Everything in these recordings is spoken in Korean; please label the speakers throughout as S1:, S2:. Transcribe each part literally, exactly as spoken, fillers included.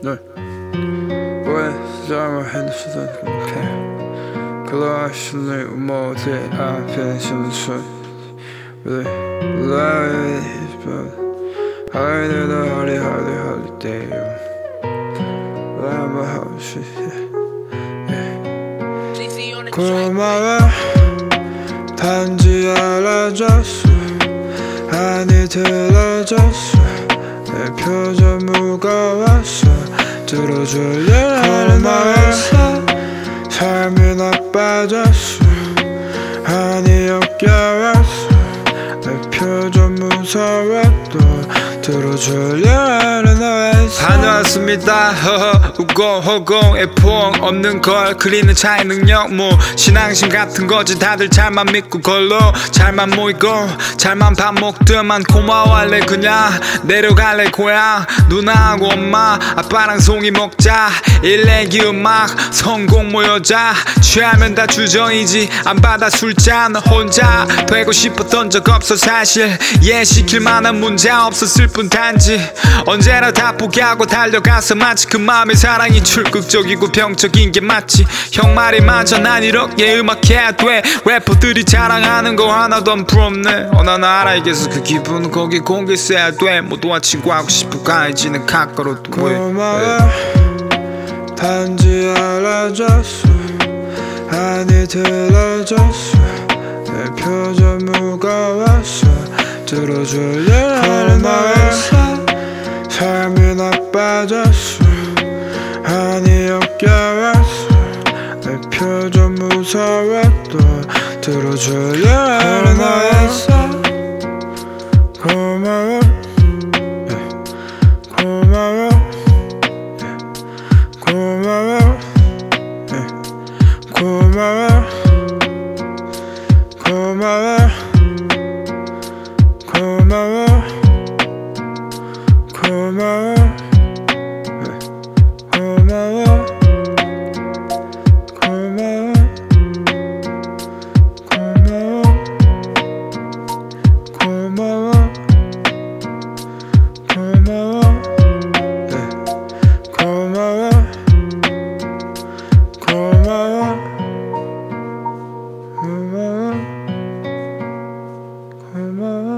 S1: 왜 잠을 핸드폰 이렇게 글라스를 모두 앞에 숨쉬 Really love it but I don't know how to how to how to day I'm a house 고마워 단지 알아줬어 아니 들어줬어 내 표정 무거웠어 들어줄려 하는 말했어 삶이 나빠졌어 아니 역겨웠어 내 표정 무서워도 들어줄려 하는 말했어 다녀왔습니다 허허 우공 허공에 포옹 없는 걸 그리는 차의 능력 뭐 신앙심 같은 거지 다들 잘만 믿고 걸로 잘만 모이고 잘만 밥 먹더만 고마워할래 그냥 내려갈래 고향 누나하고 엄마 아빠랑 송이 먹자 일내기 음악 성공 모여자 취하면 다 주정이지 안 받아 술잔 혼자 되고 싶었던 적 없어 사실 예시킬 만한 문제 없었을 뿐 단지 언제나 다 포기하고 달려가서 마치 그 마음의 사랑이 출극적이고 병적인 게 맞지 형 말이 맞아 난 이렇게 음악해야 돼 래퍼들이 자랑하는 거 하나도 안 부럽네 어 난 알아 이게서 그 기분은 거기 공기 써야 돼 모두와 친구하고 싶어 가해지는 가까로도 고마워 단지 알아줬어 아니 들어줬어 내 표정 무거웠어 들어줄려 하는 말했어 삶이 나빠졌어 아니 역겨웠어 내 표정 무서워도 들어줄려 하는 말했어 고마워 고마워 고마워 고마워 고마워 고마워 고마워 고마워 고마워 고마워 고마워 고마워 고마워 고마워 고마워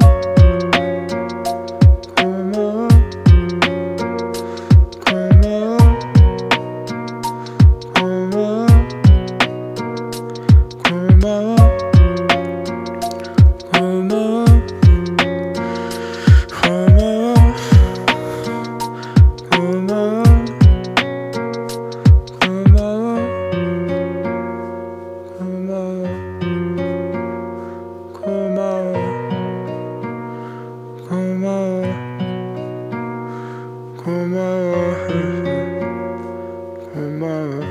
S1: 고마워 고마워